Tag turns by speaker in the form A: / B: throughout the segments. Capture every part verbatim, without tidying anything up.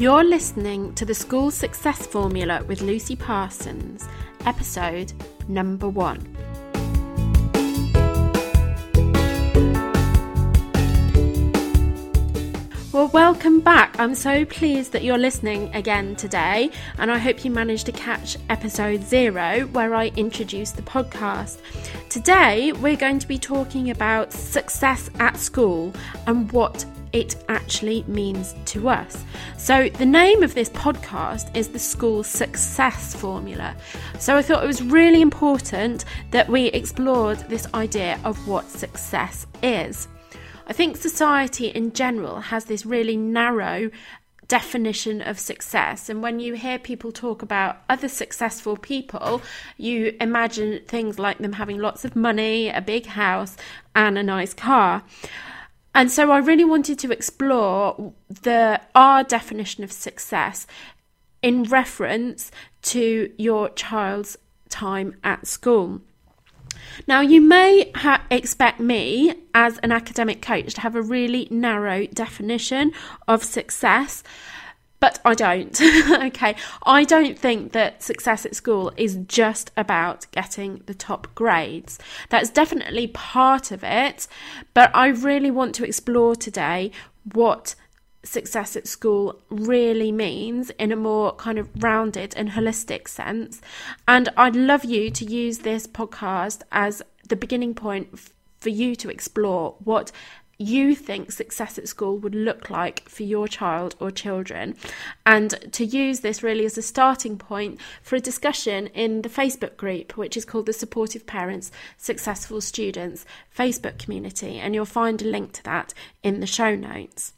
A: You're listening to the School Success Formula with Lucy Parsons, episode number one. Well, welcome back. I'm so pleased that you're listening again today, and I hope you managed to catch episode zero where I introduced the podcast. Today, we're going to be talking about success at school and what it actually means to us. So the name of this podcast is the School Success Formula. So I thought it was really important that we explored this idea of what success is. I think society in general has this really narrow definition of success, and when you hear people talk about other successful people, you imagine things like them having lots of money, a big house and a nice car. And so I really wanted to explore the our definition of success in reference to your child's time at school. Now, you may ha- expect me as an academic coach to have a really narrow definition of success, but I don't. Okay, I don't think that success at school is just about getting the top grades. That's definitely part of it, but I really want to explore today what success at school really means in a more kind of rounded and holistic sense. And I'd love you to use this podcast as the beginning point f- for you to explore what you think success at school would look like for your child or children, and to use this really as a starting point for a discussion in the Facebook group, which is called the Supportive Parents Successful Students Facebook community, and you'll find a link to that in the show notes.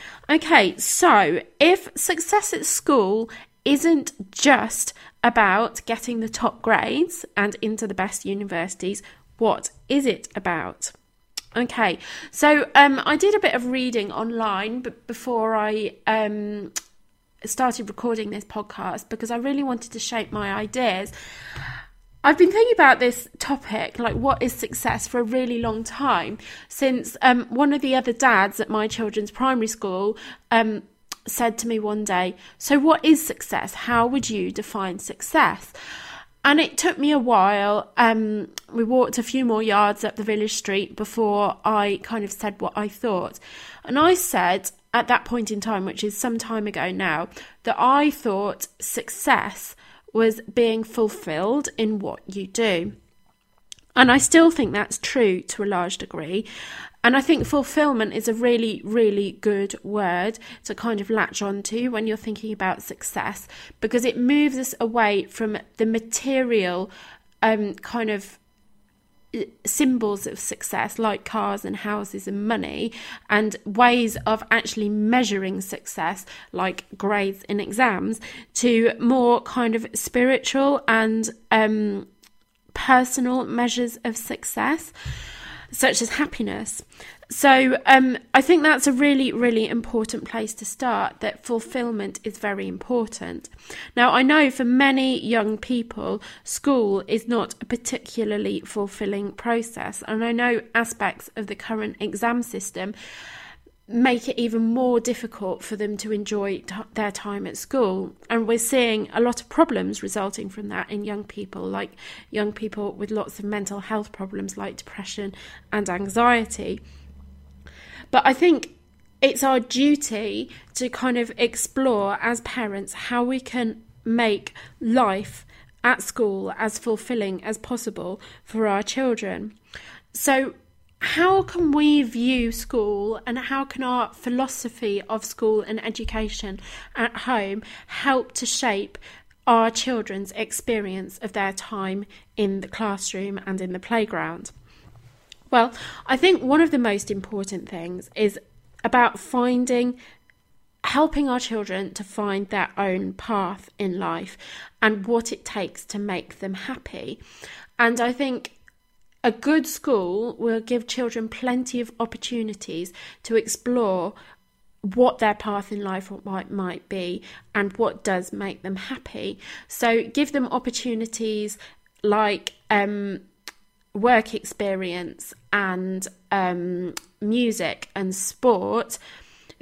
A: Okay, so if success at school isn't just about getting the top grades and into the best universities, what is it about? Okay, so um, I did a bit of reading online b- before I um, started recording this podcast because I really wanted to shape my ideas. I've been thinking about this topic, like what is success, for a really long time, since um, one of the other dads at my children's primary school um, said to me one day, "So what is success? How would you define success?" And it took me a while. Um, we walked a few more yards up the village street before I kind of said what I thought. And I said at that point in time, which is some time ago now, that I thought success was being fulfilled in what you do. And I still think that's true to a large degree. And I think fulfillment is a really, really good word to kind of latch onto when you're thinking about success, because it moves us away from the material um, kind of symbols of success like cars and houses and money, and ways of actually measuring success like grades in exams, to more kind of spiritual and um, personal measures of success, such as happiness. So um, I think that's a really, really important place to start, that fulfillment is very important. Now, I know for many young people, school is not a particularly fulfilling process. And I know aspects of the current exam system make it even more difficult for them to enjoy t- their time at school. And we're seeing a lot of problems resulting from that in young people, like young people with lots of mental health problems like depression and anxiety. But I think it's our duty to kind of explore as parents how we can make life at school as fulfilling as possible for our children. So how can we view school, and how can our philosophy of school and education at home help to shape our children's experience of their time in the classroom and in the playground? Well, I think one of the most important things is about finding, helping our children to find their own path in life and what it takes to make them happy. And I think a good school will give children plenty of opportunities to explore what their path in life might, might be and what does make them happy. So give them opportunities like um, work experience and um, music and sport that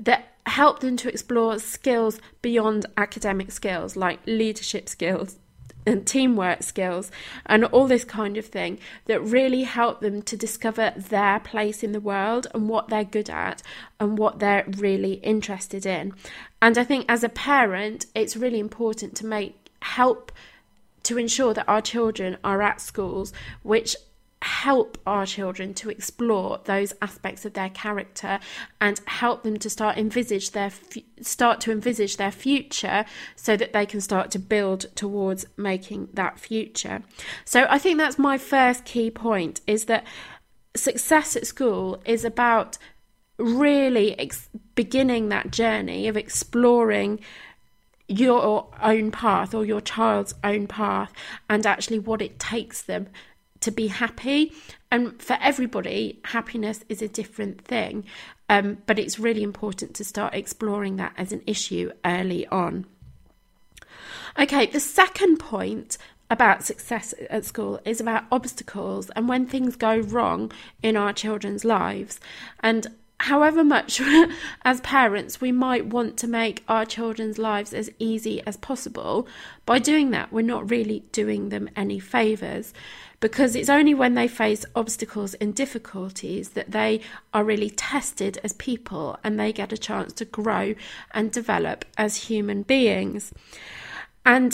A: help them to explore skills beyond academic skills, like leadership skills and teamwork skills and all this kind of thing, that really help them to discover their place in the world and what they're good at and what they're really interested in. And I think as a parent, it's really important to make help to ensure that our children are at schools which help our children to explore those aspects of their character and help them to start envisage their start to envisage their future, so that they can start to build towards making that future. So I think that's my first key point, is that success at school is about really ex- beginning that journey of exploring your own path, or your child's own path, and actually what it takes them to be happy. And for everybody, happiness is a different thing, um, but it's really important to start exploring that as an issue early on. Okay, the second point about success at school is about obstacles and when things go wrong in our children's lives. And however much as parents we might want to make our children's lives as easy as possible, by doing that we're not really doing them any favours, because it's only when they face obstacles and difficulties that they are really tested as people and they get a chance to grow and develop as human beings. And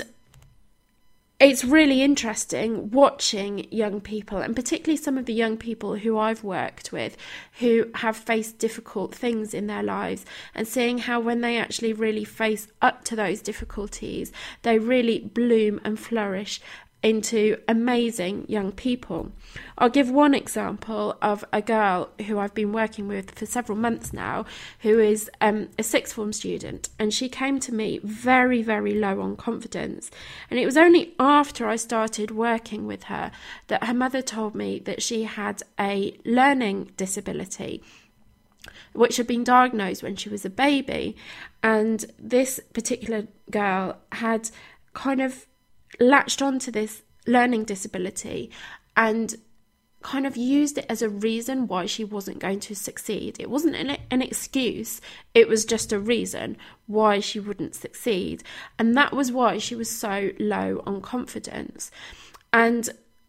A: it's really interesting watching young people, and particularly some of the young people who I've worked with who have faced difficult things in their lives, and seeing how when they actually really face up to those difficulties, they really bloom and flourish into amazing young people. I'll give one example of a girl who I've been working with for several months now, who is um, a sixth form student, and she came to me very, very low on confidence. And it was only after I started working with her that her mother told me that she had a learning disability, which had been diagnosed when she was a baby. And this particular girl had kind of latched onto this learning disability and kind of used it as a reason why she wasn't going to succeed. It wasn't an, an excuse, it was just a reason why she wouldn't succeed. And that was why she was so low on confidence. And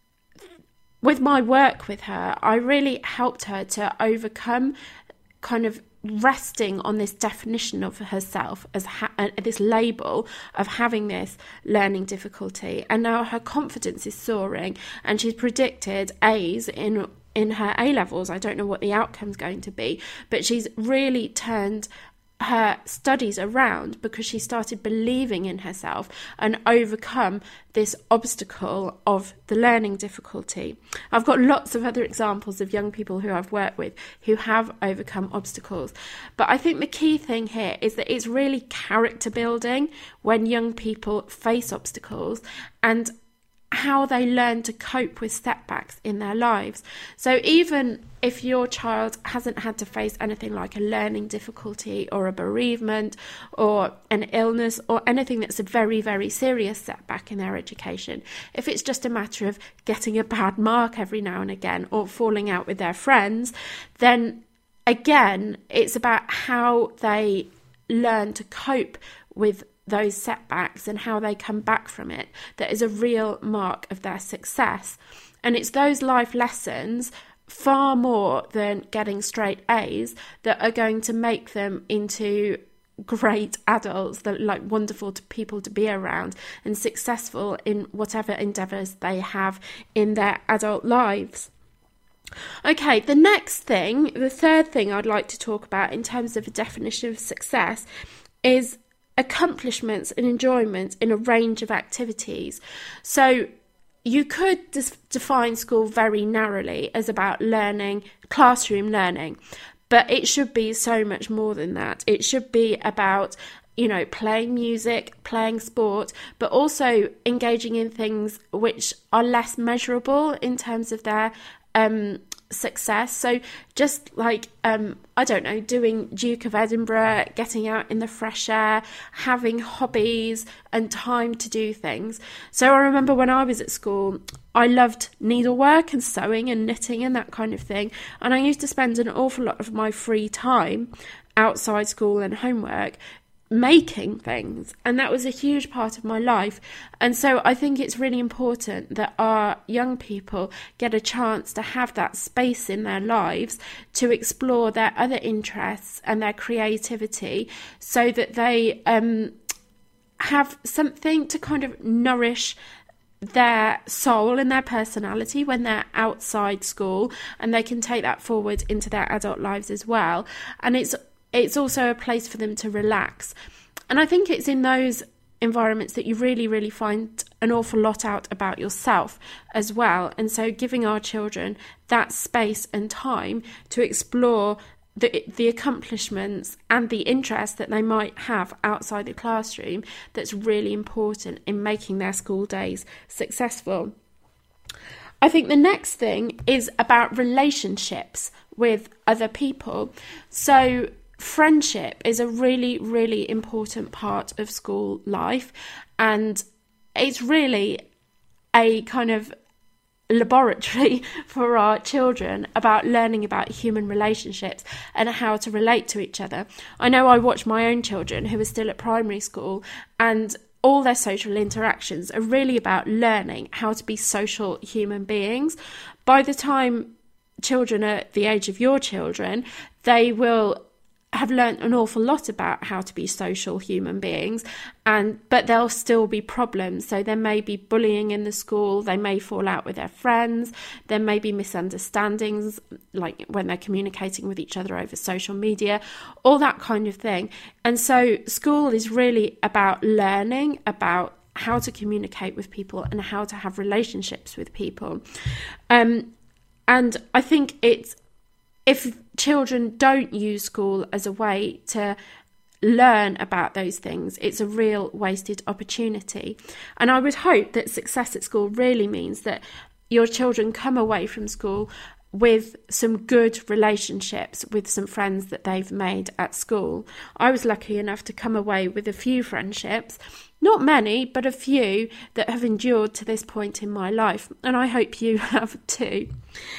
A: with my work with her, I really helped her to overcome kind of resting on this definition of herself as ha- uh, this label of having this learning difficulty, and now her confidence is soaring and she's predicted A's in in her A levels. I don't know what the outcome's going to be, but she's really turned her studies around because she started believing in herself and overcome this obstacle of the learning difficulty. I've got lots of other examples of young people who I've worked with who have overcome obstacles, but I think the key thing here is that it's really character building when young people face obstacles and how they learn to cope with setbacks in their lives. So even if your child hasn't had to face anything like a learning difficulty or a bereavement or an illness or anything that's a very, very serious setback in their education, if it's just a matter of getting a bad mark every now and again or falling out with their friends, then again, it's about how they learn to cope with those setbacks and how they come back from it that is a real mark of their success. And it's those life lessons, far more than getting straight A's, that are going to make them into great adults, that like wonderful to people to be around and successful in whatever endeavours they have in their adult lives. Okay, the next thing, the third thing I'd like to talk about in terms of a definition of success is accomplishments and enjoyment in a range of activities. So you could dis- define school very narrowly as about learning, classroom learning, but it should be so much more than that. It should be about, you know, playing music, playing sport, but also engaging in things which are less measurable in terms of their um success. So just like, um, I don't know, doing Duke of Edinburgh, getting out in the fresh air, having hobbies and time to do things. So I remember when I was at school, I loved needlework and sewing and knitting and that kind of thing. And I used to spend an awful lot of my free time outside school and homework making things, and that was a huge part of my life. And so I think it's really important that our young people get a chance to have that space in their lives to explore their other interests and their creativity, so that they um have something to kind of nourish their soul and their personality when they're outside school, and they can take that forward into their adult lives as well. And it's It's also a place for them to relax. And I think it's in those environments that you really, really find an awful lot out about yourself as well. And so giving our children that space and time to explore the the accomplishments and the interest that they might have outside the classroom, that's really important in making their school days successful. I think the next thing is about relationships with other people. So friendship is a really, really important part of school life, and it's really a kind of laboratory for our children about learning about human relationships and how to relate to each other. I know I watch my own children who are still at primary school, and all their social interactions are really about learning how to be social human beings. By the time children are the age of your children, they will have learnt an awful lot about how to be social human beings, and but there'll still be problems. So there may be bullying in the school, they may fall out with their friends, there may be misunderstandings, like when they're communicating with each other over social media, all that kind of thing. And so school is really about learning about how to communicate with people and how to have relationships with people. Um, and I think it's if children don't use school as a way to learn about those things, it's a real wasted opportunity. And I would hope that success at school really means that your children come away from school with some good relationships with some friends that they've made at school. I was lucky enough to come away with a few friendships, not many, but a few that have endured to this point in my life. And I hope you have too.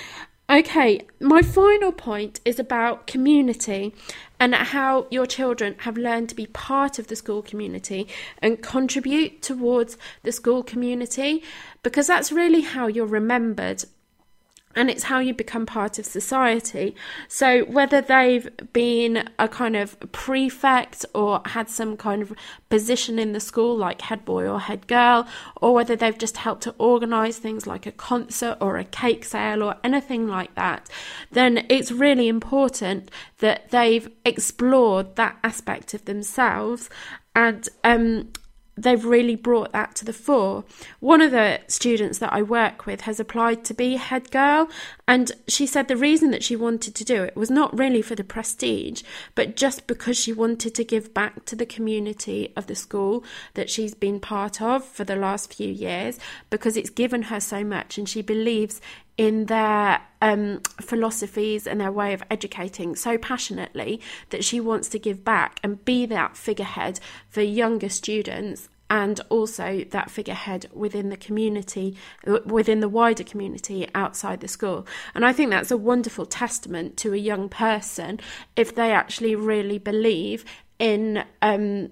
A: Okay, my final point is about community and how your children have learned to be part of the school community and contribute towards the school community, because that's really how you're remembered. And it's how you become part of society. So whether they've been a kind of prefect or had some kind of position in the school like head boy or head girl, or whether they've just helped to organise things like a concert or a cake sale or anything like that, then it's really important that they've explored that aspect of themselves and um they've really brought that to the fore. One of the students that I work with has applied to be head girl, and she said the reason that she wanted to do it was not really for the prestige, but just because she wanted to give back to the community of the school that she's been part of for the last few years, because it's given her so much, and she believes in their um, philosophies and their way of educating so passionately that she wants to give back and be that figurehead for younger students, and also that figurehead within the community, within the wider community outside the school. And I think that's a wonderful testament to a young person if they actually really believe in um,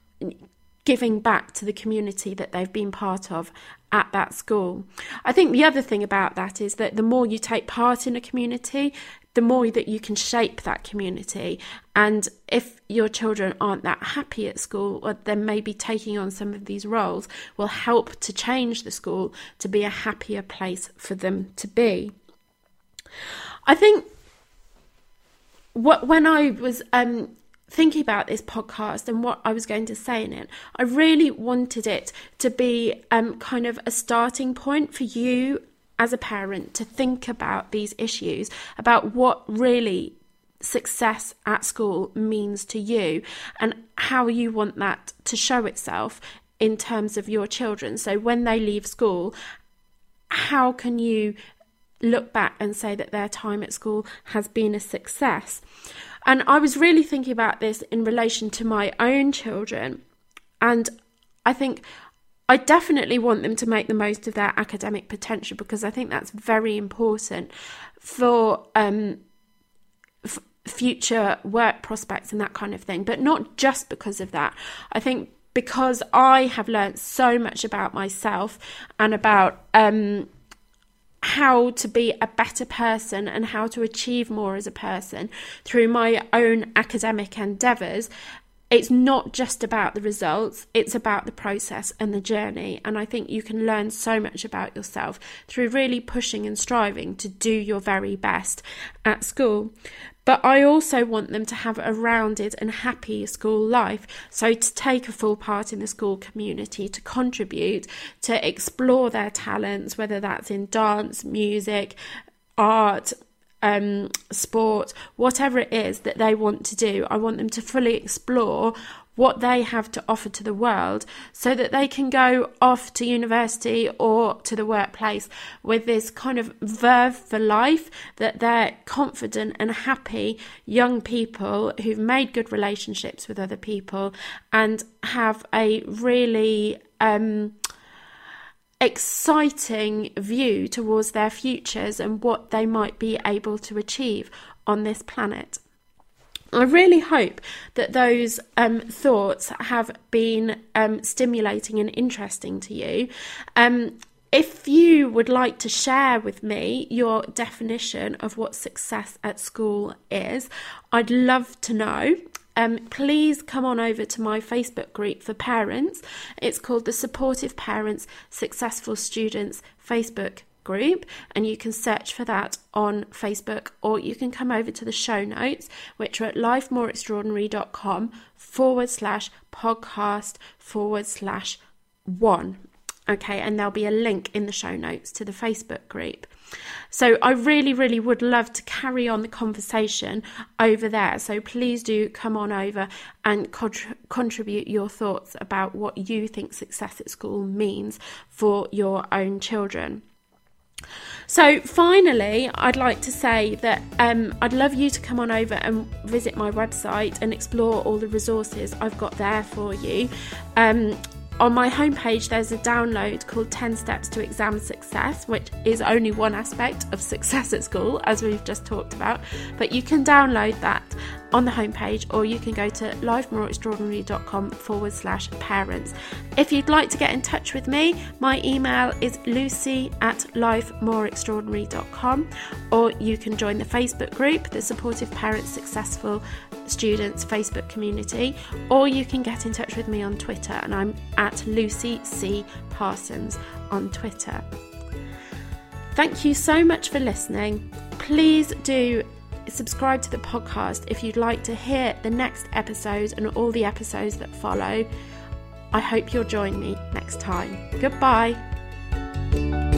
A: giving back to the community that they've been part of at that school. I think the other thing about that is that the more you take part in a community, the more that you can shape that community. And if your children aren't that happy at school, or then maybe taking on some of these roles will help to change the school to be a happier place for them to be. I think what when I was um thinking about this podcast and what I was going to say in it, I really wanted it to be um, kind of a starting point for you as a parent to think about these issues, about what really success at school means to you and how you want that to show itself in terms of your children. So when they leave school, how can you look back and say that their time at school has been a success. And I was really thinking about this in relation to my own children. And I think I definitely want them to make the most of their academic potential, because I think that's very important for um, f- future work prospects and that kind of thing. But not just because of that. I think because I have learned so much about myself and about um, how to be a better person and how to achieve more as a person through my own academic endeavours. It's not just about the results, it's about the process and the journey. And I think you can learn so much about yourself through really pushing and striving to do your very best at school. But I also want them to have a rounded and happy school life. So to take a full part in the school community, to contribute, to explore their talents, whether that's in dance, music, art, um, sport, whatever it is that they want to do. I want them to fully explore what they have to offer to the world, so that they can go off to university or to the workplace with this kind of verve for life, that they're confident and happy young people who've made good relationships with other people and have a really um, exciting view towards their futures and what they might be able to achieve on this planet. I really hope that those um, thoughts have been um, stimulating and interesting to you. Um, if you would like to share with me your definition of what success at school is, I'd love to know. Um, please come on over to my Facebook group for parents. It's called the Supportive Parents Successful Students Facebook group, and you can search for that on Facebook, or you can come over to the show notes, which are at lifemoreextraordinary.com forward slash podcast forward slash one. Okay, and there'll be a link in the show notes to the Facebook group. So I really, really would love to carry on the conversation over there. So please do come on over and contr- contribute your thoughts about what you think success at school means for your own children. So finally, I'd like to say that um, I'd love you to come on over and visit my website and explore all the resources I've got there for you. Um, on my homepage, there's a download called ten steps to Exam Success, which is only one aspect of success at school, as we've just talked about. But you can download that on the homepage, or you can go to lifemoreextraordinary.com forward slash parents. If you'd like to get in touch with me, my email is lucy at lifemoreextraordinary.com, or you can join the Facebook group, the Supportive Parents Successful Students Facebook community, or you can get in touch with me on Twitter, and I'm at Lucy C. Parsons on Twitter. Thank you so much for listening. Please do subscribe to the podcast if you'd like to hear the next episode and all the episodes that follow. I hope you'll join me next time. Goodbye.